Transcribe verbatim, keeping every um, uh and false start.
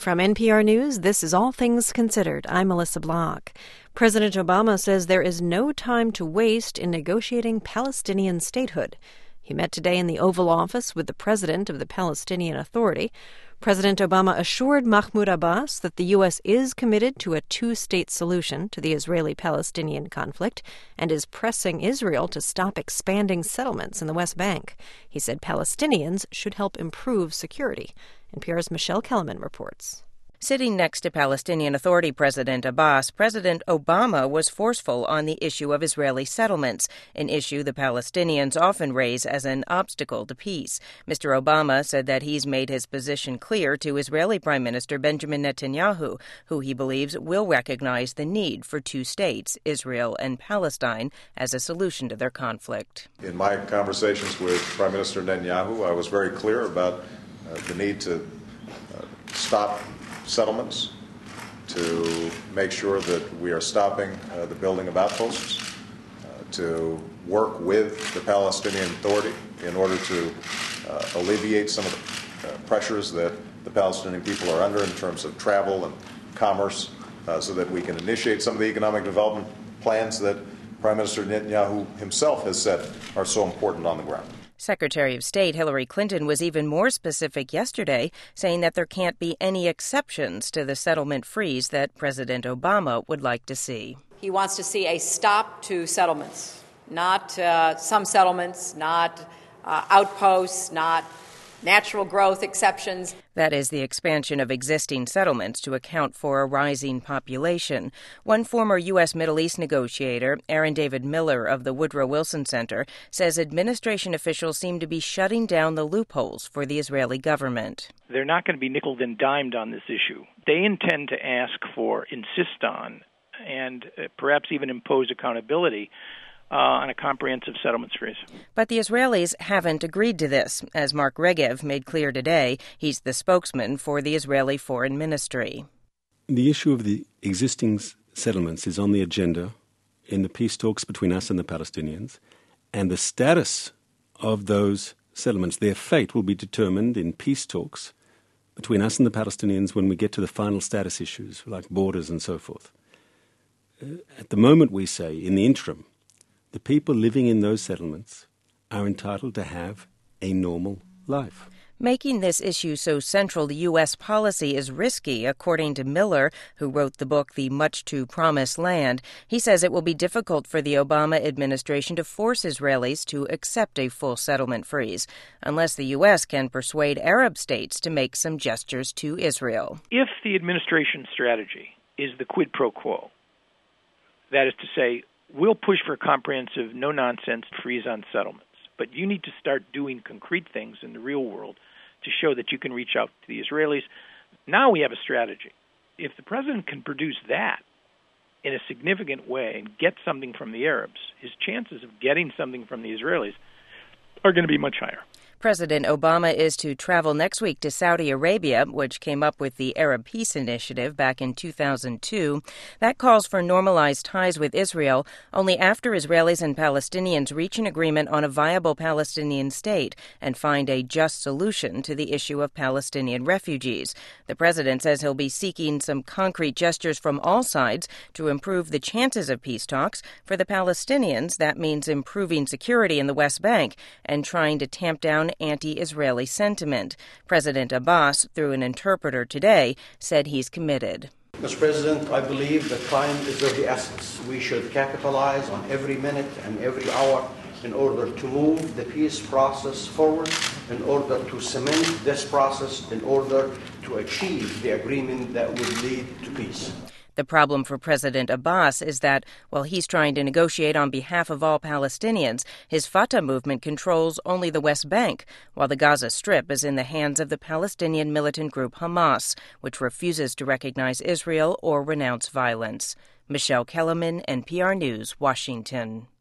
From N P R News, this is All Things Considered. I'm Melissa Block. President Obama says there is no time to waste in negotiating Palestinian statehood. He met today in the Oval Office with the president of the Palestinian Authority. President Obama assured Mahmoud Abbas that the U S is committed to a two-state solution to the Israeli-Palestinian conflict and is pressing Israel to stop expanding settlements in the West Bank. He said Palestinians should help improve security. N P R's Michelle Kellerman reports. Sitting next to Palestinian Authority President Abbas, President Obama was forceful on the issue of Israeli settlements, an issue the Palestinians often raise as an obstacle to peace. Mister Obama said that he's made his position clear to Israeli Prime Minister Benjamin Netanyahu, who he believes will recognize the need for two states, Israel and Palestine, as a solution to their conflict. In my conversations with Prime Minister Netanyahu, I was very clear about uh, the need to uh, stop settlements, to make sure that we are stopping uh, the building of outposts, uh, to work with the Palestinian Authority in order to uh, alleviate some of the uh, pressures that the Palestinian people are under in terms of travel and commerce, uh, so that we can initiate some of the economic development plans that Prime Minister Netanyahu himself has said are so important on the ground. Secretary of State Hillary Clinton was even more specific yesterday, saying that there can't be any exceptions to the settlement freeze that President Obama would like to see. He wants to see a stop to settlements, not uh, some settlements, not uh, outposts, not natural growth exceptions. That is the expansion of existing settlements to account for a rising population. One former U S. Middle East negotiator, Aaron David Miller of the Woodrow Wilson Center, says administration officials seem to be shutting down the loopholes for the Israeli government. They're not going to be nickeled and dimed on this issue. They intend to ask for, insist on, and uh, perhaps even impose accountability Uh, on a comprehensive settlements freeze. But the Israelis haven't agreed to this, as Mark Regev made clear today. He's the spokesman for the Israeli Foreign Ministry. The issue of the existing settlements is on the agenda in the peace talks between us and the Palestinians, and the status of those settlements, their fate, will be determined in peace talks between us and the Palestinians when we get to the final status issues, like borders and so forth. Uh, at the moment, we say, in the interim, the people living in those settlements are entitled to have a normal life. Making this issue so central to U S policy is risky, according to Miller, who wrote the book The Much to Promised Land. He says it will be difficult for the Obama administration to force Israelis to accept a full settlement freeze, unless the U S can persuade Arab states to make some gestures to Israel. If the administration strategy is the quid pro quo, that is to say, we'll push for a comprehensive, no-nonsense freeze on settlements, but you need to start doing concrete things in the real world to show that you can reach out to the Israelis. Now we have a strategy. If the president can produce that in a significant way and get something from the Arabs, his chances of getting something from the Israelis are going to be much higher. President Obama is to travel next week to Saudi Arabia, which came up with the Arab Peace Initiative back in two thousand two. That calls for normalized ties with Israel only after Israelis and Palestinians reach an agreement on a viable Palestinian state and find a just solution to the issue of Palestinian refugees. The president says he'll be seeking some concrete gestures from all sides to improve the chances of peace talks. For the Palestinians, that means improving security in the West Bank and trying to tamp down anti-Israeli sentiment. President Abbas, through an interpreter today, said he's committed. Mister President, I believe that time is of the essence. We should capitalize on every minute and every hour in order to move the peace process forward, in order to cement this process, in order to achieve the agreement that would lead to peace. The problem for President Abbas is that, while he's trying to negotiate on behalf of all Palestinians, his Fatah movement controls only the West Bank, while the Gaza Strip is in the hands of the Palestinian militant group Hamas, which refuses to recognize Israel or renounce violence. Michelle Kellerman, N P R News, Washington.